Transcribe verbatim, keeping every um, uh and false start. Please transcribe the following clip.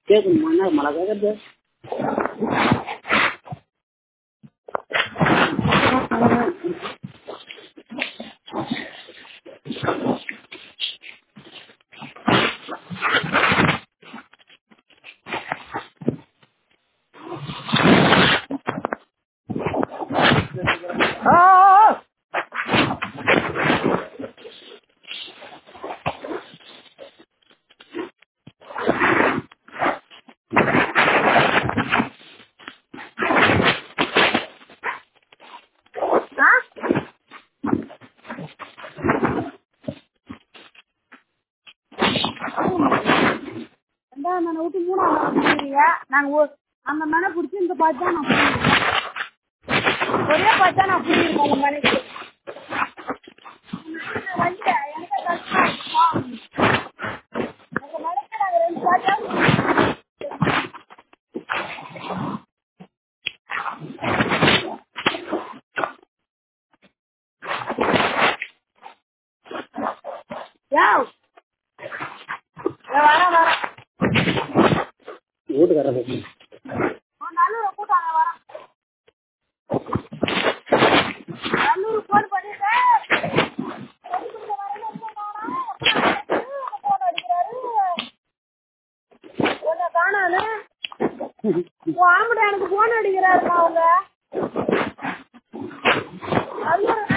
கேட்கணுமா? என்ன மழை கேட்கறது? ரெண்டாவது விட்டு மூணாவது நாங்க அந்த மனை பிடிச்சி இந்த பார்த்து தான் நான் ஒரே பார்த்து தான் நான் புரியிருக்கோம் உங்க மனைக்கு வந்து எனக்கு கஷ்டமா இருக்குமா உங்க மனைக்கு நாங்க ரெண்டு பார்த்தா வர வர வீட்டுக்கார நல்லூர் கூட்டாங்க வர நல்லூர் போன் பண்ணிட்டேன் போன் அடிக்கிறாரு கொஞ்சம் காணாது ஆம்பளை எனக்கு போன் அடிக்கிறாருமா அவங்க நல்லூர்